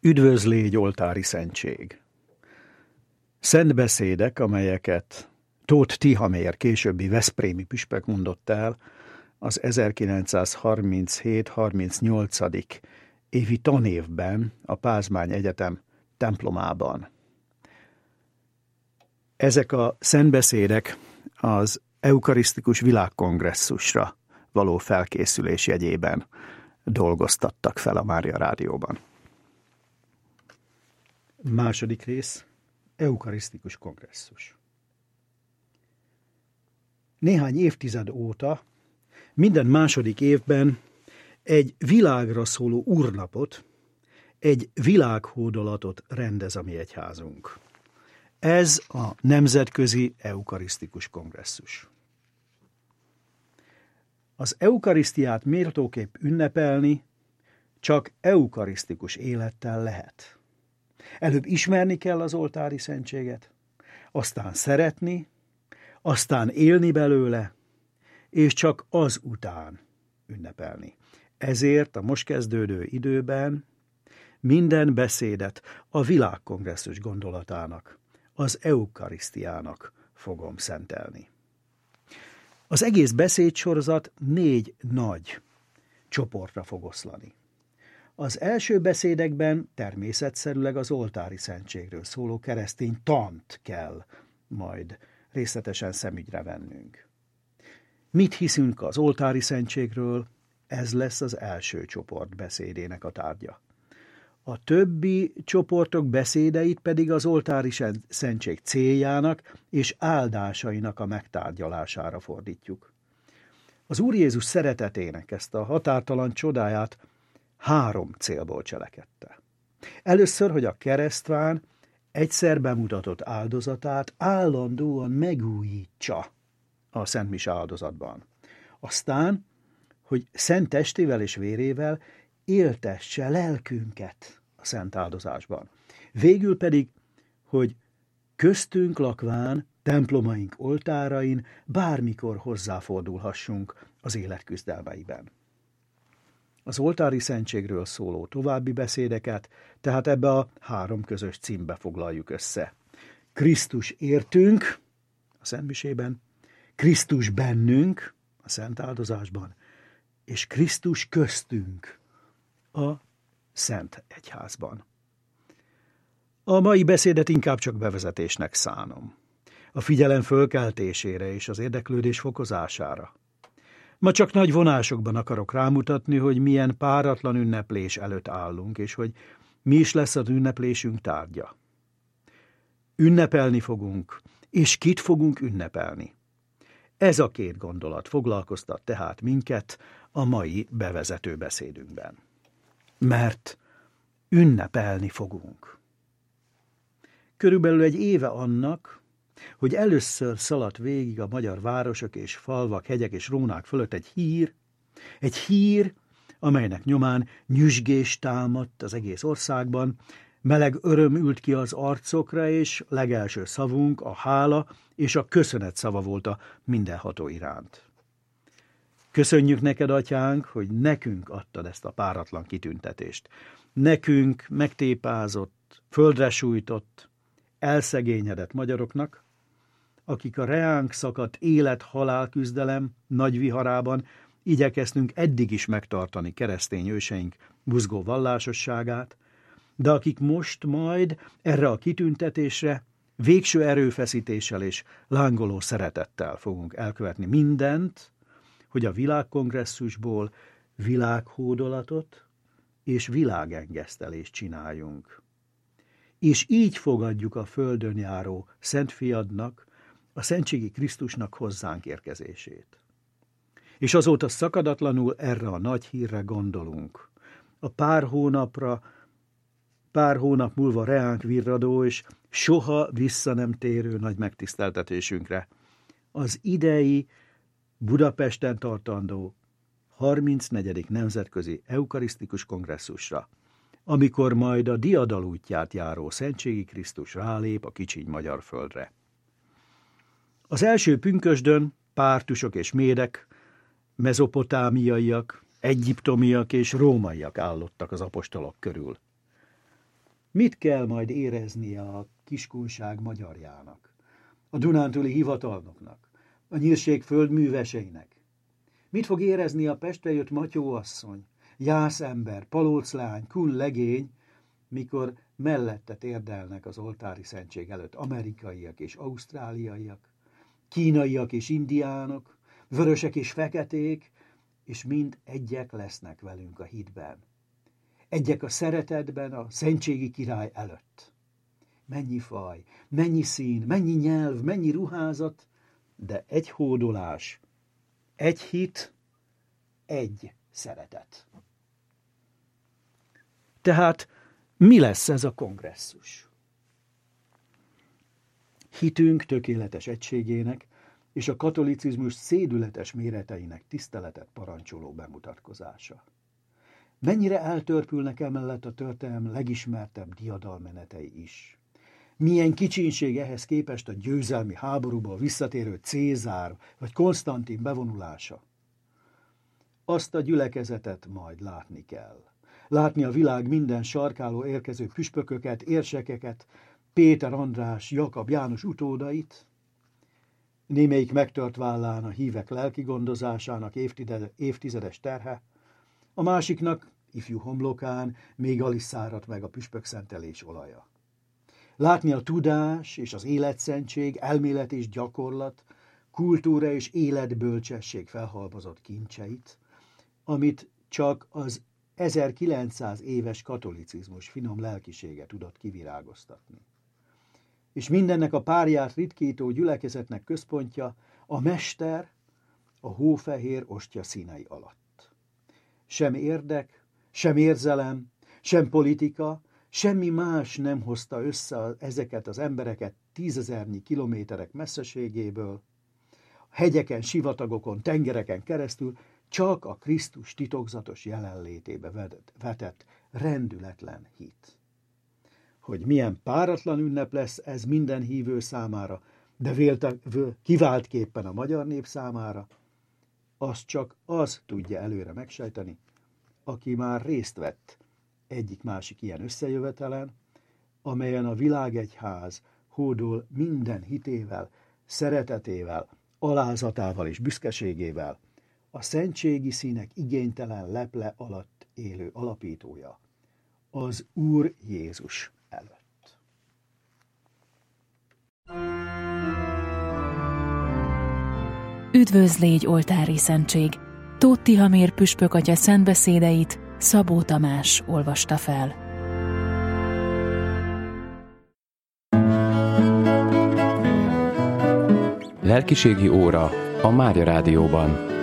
Üdvözlégy oltári szentség! Szentbeszédek, amelyeket Tóth Tihamér későbbi veszprémi püspök mondott el az 1937-38. évi tanévben a Pázmány Egyetem templomában. Ezek a szentbeszédek az eukarisztikus világkongresszusra való felkészülés jegyében dolgoztattak fel a Mária Rádióban. Második rész, eukarisztikus kongresszus. Néhány évtized óta minden második évben egy világra szóló úrnapot, egy világhódolatot rendez a mi egyházunk. Ez a Nemzetközi Eukarisztikus Kongresszus. Az eukarisztiát méltóképp ünnepelni csak eukarisztikus élettel lehet. Előbb ismerni kell az oltári szentséget, aztán szeretni, aztán élni belőle, és csak azután ünnepelni. Ezért a most kezdődő időben minden beszédet a világkongresszus gondolatának, az eukarisztiának fogom szentelni. Az egész beszédsorozat 4 nagy csoportra fog oszlani. Az első beszédekben természetszerűleg az oltári szentségről szóló keresztény tant kell majd részletesen szemügyre vennünk. Mit hiszünk az oltári szentségről? Ez lesz az első csoport beszédének a tárgya. A többi csoportok beszédeit pedig az oltári szentség céljának és áldásainak a megtárgyalására fordítjuk. Az Úr Jézus szeretetének ezt a határtalan csodáját 3 célból cselekedte. Először, hogy a keresztván egyszer bemutatott áldozatát állandóan megújítsa a Szent Mise áldozatban. Aztán, hogy szent testével és vérével éltesse lelkünket a szent áldozásban. Végül pedig, hogy köztünk lakván, templomaink oltárain bármikor hozzáfordulhassunk az élet küzdelmeiben. Az oltári szentségről szóló további beszédeket tehát ebbe a 3 közös címbe foglaljuk össze. Krisztus értünk a szentmisében, Krisztus bennünk a szent áldozásban, és Krisztus köztünk a Szent Egyházban. A mai beszédet inkább csak bevezetésnek szánom. A figyelem fölkeltésére és az érdeklődés fokozására. Ma csak nagy vonásokban akarok rámutatni, hogy milyen páratlan ünneplés előtt állunk, és hogy mi is lesz az ünneplésünk tárgya. Ünnepelni fogunk, és kit fogunk ünnepelni. Ez a 2 gondolat foglalkoztat tehát minket a mai bevezető beszédünkben. Mert ünnepelni fogunk. Körülbelül egy éve annak, hogy először szaladt végig a magyar városok és falvak, hegyek és rónák fölött egy hír, amelynek nyomán nyüzsgés támadt az egész országban, meleg öröm ült ki az arcokra, és legelső szavunk a hála és a köszönet szava volt a mindenható iránt. Köszönjük neked, atyánk, hogy nekünk adtad ezt a páratlan kitüntetést. Nekünk megtépázott, földre sújtott, elszegényedett magyaroknak, akik a reánk szakadt élet-halál küzdelem nagy viharában igyekeztünk eddig is megtartani keresztény őseink buzgó vallásosságát, de akik most majd erre a kitüntetésre végső erőfeszítéssel és lángoló szeretettel fogunk elkövetni mindent, hogy a világkongresszusból világhódolatot és világengesztelést csináljunk. És így fogadjuk a földön járó Szent Fiadnak, a Szentségi Krisztusnak hozzánk érkezését. És azóta szakadatlanul erre a nagy hírre gondolunk. A pár hónap múlva reánk virradó és soha vissza nem térő nagy megtiszteltetésünkre. Az idei Budapesten tartandó 34. Nemzetközi Eukarisztikus Kongresszusra, amikor majd a diadal útját járó Szentségi Krisztus rálép a kicsiny magyar földre. Az első pünkösdön pártusok és médek, mezopotámiaiak, egyiptomiak és rómaiak állottak az apostolok körül. Mit kell majd éreznie a kiskunság magyarjának, a dunántúli hivatalnoknak, a nyírség földműveseinek? Mit fog érezni a Pestre jött Matyó asszony, Jászember, Palóclány, Kun legény, mikor mellette térdelnek az oltári szentség előtt amerikaiak és ausztráliaiak, kínaiak és indiánok, vörösek és feketék, és mind egyek lesznek velünk a hitben. Egyek a szeretetben a szentségi király előtt. Mennyi faj, mennyi szín, mennyi nyelv, mennyi ruházat, de egy hódolás, egy hit, egy szeretet. Tehát mi lesz ez a kongresszus? Hitünk tökéletes egységének és a katolicizmus szédületes méreteinek tiszteletet parancsoló bemutatkozása. Mennyire eltörpülnek emellett a történelem legismertebb diadalmenetei is. Milyen kicsinség ehhez képest a győzelmi háborúból visszatérő Cézár vagy Konstantin bevonulása. Azt a gyülekezetet majd látni kell. Látni a világ minden sarkáló érkező püspököket, érsekeket, Péter, András, Jakab, János utódait, némelyik megtört vállán a hívek lelki gondozásának évtizedes terhe, a másiknak, ifjú homlokán, még alig száradt meg a püspökszentelés olaja. Látni a tudás és az életszentség, elmélet és gyakorlat, kultúra és életbölcsesség felhalmozott kincseit, amit csak az 1900 éves katolicizmus finom lelkisége tudott kivirágoztatni. És mindennek a párját ritkító gyülekezetnek központja a mester a hófehér ostya színei alatt. Sem érdek, sem érzelem, sem politika, semmi más nem hozta össze ezeket az embereket 10 000 kilométerek messzeségéből, hegyeken, sivatagokon, tengereken keresztül, csak a Krisztus titokzatos jelenlétébe vetett rendületlen hit. Hogy milyen páratlan ünnep lesz ez minden hívő számára, de kiváltképpen a magyar nép számára, azt csak az tudja előre megsejteni, aki már részt vett egyik-másik ilyen összejövetelen, amelyen a világegyház hódol minden hitével, szeretetével, alázatával és büszkeségével, a szentségi színek igénytelen leple alatt élő alapítója, az Úr Jézus előtt. Üdvözlégy oltári szentség! Tóth Tihamér püspök atya szentbeszédeit Szabó Tamás olvasta fel. Lelkiségi óra a Mária Rádióban.